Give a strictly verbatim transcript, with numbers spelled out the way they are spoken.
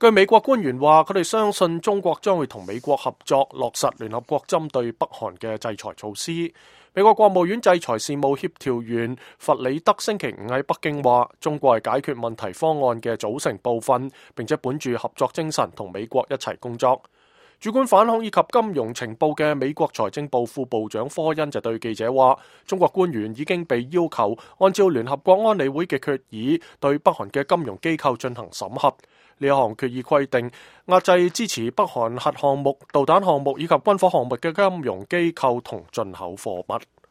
據美國官員話，佢哋相信中國將會同美國合作落實聯合國針對北韓嘅制裁措施。美國國務院制裁事務協調員弗里德星期五喺北京話，中國係解決問題方案嘅組成部分，並且本住合作精神同美國一齊工作。主管反恐以及金融情報嘅美國財政部副部長科恩就對記者話，中國官員已經被要求按照聯合國安理會嘅決議對北韓嘅金融機構進行審核。呢一項決議規定，壓制支持北韓核項目、導彈項目以及軍火項目嘅金融機構同進口貨物。